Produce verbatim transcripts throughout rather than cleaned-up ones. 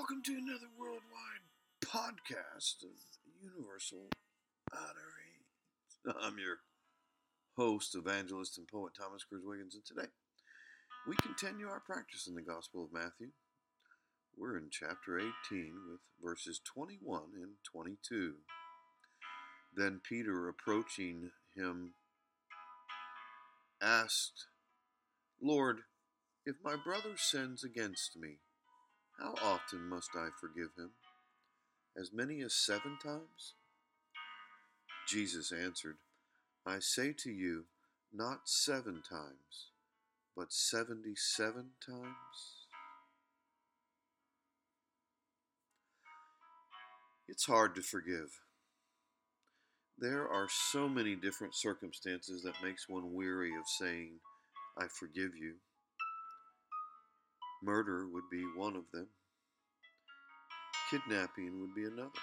Welcome to another worldwide podcast of Universal Outer I'm your host, evangelist, and poet Thomas Cruz Wiggins, and today we continue our practice in the Gospel of Matthew. We're in chapter eighteen with verses twenty-one and twenty-two. Then Peter, approaching him, asked, "Lord, if my brother sins against me, how often must I forgive him? As many as seven times?" Jesus answered, "I say to you, not seven times, but seventy-seven times." It's hard to forgive. There are so many different circumstances that makes one weary of saying, "I forgive you." Murder would be one of them. Kidnapping would be another.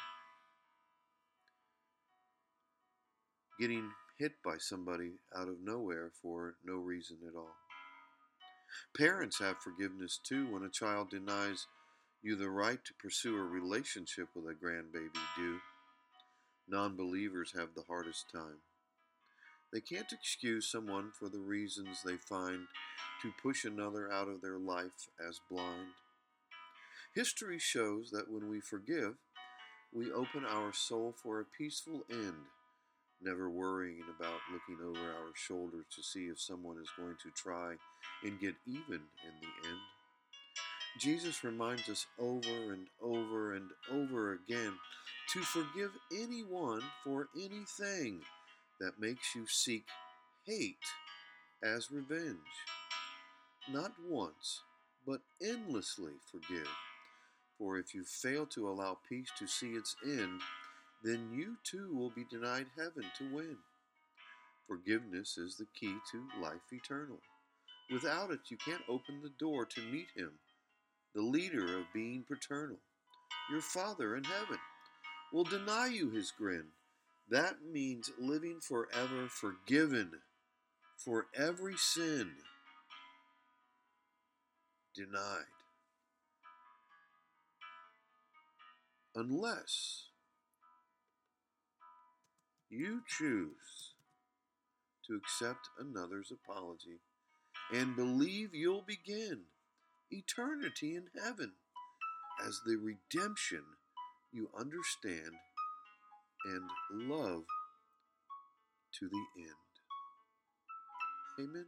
Getting hit by somebody out of nowhere for no reason at all. Parents have forgiveness too when a child denies you the right to pursue a relationship with a grandbaby do. Non-believers have the hardest time. They can't excuse someone for the reasons they find to push another out of their life as blind. History shows that when we forgive, we open our soul for a peaceful end, never worrying about looking over our shoulders to see if someone is going to try and get even in the end. Jesus reminds us over and over and over again to forgive anyone for anything that makes you seek hate as revenge. Not once, but endlessly forgive. For if you fail to allow peace to see its end, then you too will be denied heaven to win. Forgiveness is the key to life eternal. Without it, you can't open the door to meet Him, the leader of being paternal. Your Father in heaven will deny you His grin. That means living forever forgiven for every sin denied. Unless you choose to accept another's apology and believe you'll begin eternity in heaven as the redemption you understand and love to the end. Amen.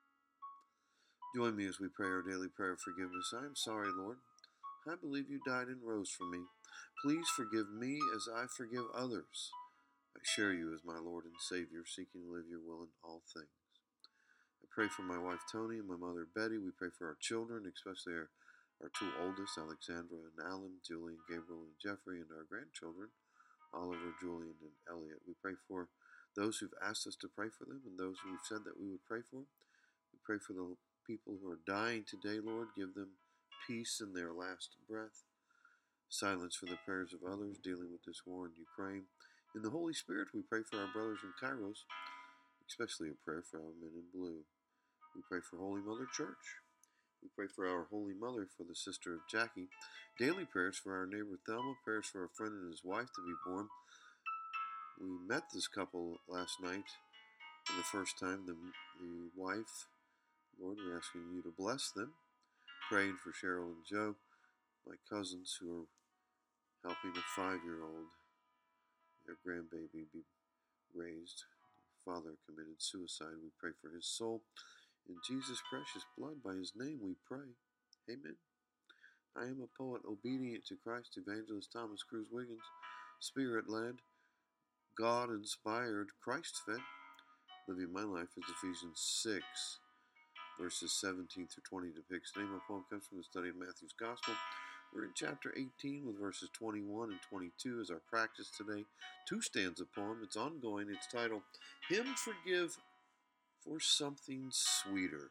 Join me as we pray our daily prayer of forgiveness. I am sorry, Lord. I believe you died and rose for me. Please forgive me as I forgive others. I share you as my Lord and Savior, seeking to live your will in all things. I pray for my wife Tony and my mother Betty. We pray for our children, especially our, our two oldest, Alexandra and Alan, Julian, Gabriel, and Jeffrey, and our grandchildren, Oliver, Julian, and Elliot. We pray for those who've asked us to pray for them and those who we've said that we would pray for. We pray for the people who are dying today, Lord. Give them peace in their last breath. Silence for the prayers of others dealing with this war in Ukraine. In the Holy Spirit, we pray for our brothers in Kairos, especially a prayer for our men in blue. We pray for Holy Mother Church. We pray for our Holy Mother, for the sister of Jackie. Daily prayers for our neighbor Thelma. Prayers for a friend and his wife to be born. We met this couple last night for the first time, the, the wife. Lord, we're asking you to bless them. Praying for Cheryl and Joe, my cousins who are helping a five-year-old, their grandbaby, be raised. Their father committed suicide. We pray for his soul. In Jesus' precious blood, by his name we pray. Amen. I am a poet obedient to Christ, evangelist Thomas Cruz Wiggins, Spirit-led, God-inspired, Christ-fed, living my life as Ephesians six, verses seventeen through twenty depicts. The name of the poem comes from the study of Matthew's Gospel. We're in chapter eighteen with verses twenty-one and twenty-two as our practice today. Two stanza poem. It's ongoing. It's titled, Him Forgive for Something Sweeter.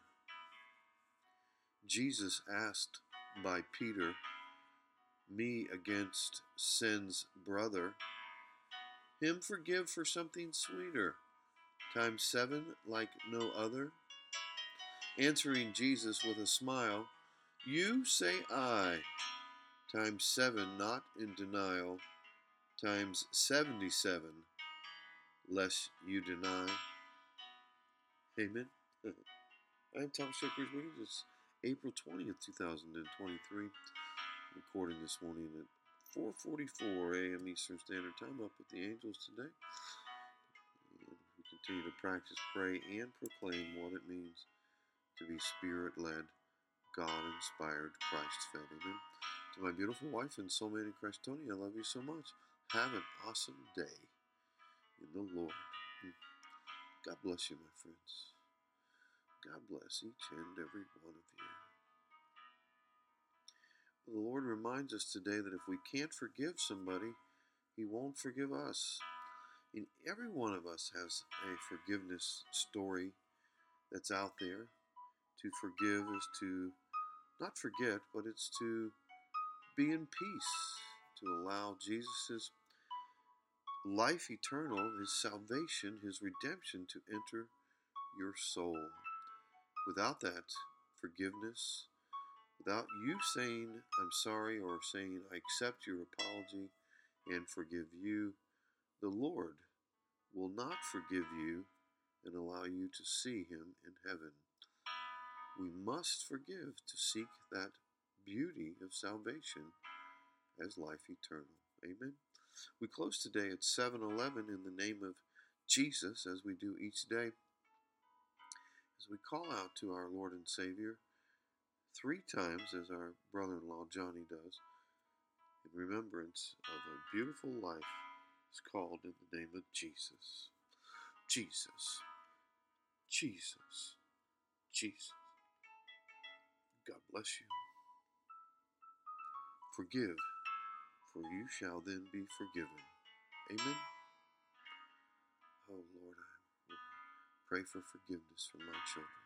Jesus asked by Peter, me against sin's brother, him forgive for something sweeter. Times seven like no other. Answering Jesus with a smile, you say I. times seven, not in denial, times seventy-seven, lest you deny. Amen. I'm Thomas Shakers Williams. It's April twentieth, two thousand twenty-three. Recording this morning at four forty-four a.m. Eastern Standard Time, up with the angels today. And we continue to practice, pray, and proclaim what it means to be Spirit-led, God-inspired, Christ-fed. Amen. To my beautiful wife and soulmate in Christ, Tony, I love you so much. Have an awesome day in the Lord. God bless you, my friends. God bless each and every one of you. The Lord reminds us today that if we can't forgive somebody, He won't forgive us. And every one of us has a forgiveness story that's out there. To forgive is to not forget, but it's to be in peace, to allow Jesus' life eternal, His salvation, His redemption to enter your soul. Without that forgiveness, without you saying, I'm sorry, or saying, I accept your apology and forgive you, the Lord will not forgive you and allow you to see Him in heaven. We must forgive to seek that beauty of salvation as life eternal. Amen. We close today at seven eleven in the name of Jesus, as we do each day, as we call out to our Lord and Savior three times, as our brother-in-law Johnny does, in remembrance of a beautiful life is called in the name of Jesus. Jesus, Jesus, Jesus. God bless you. Forgive, for you shall then be forgiven. Amen. Oh Lord, I pray for forgiveness for my children.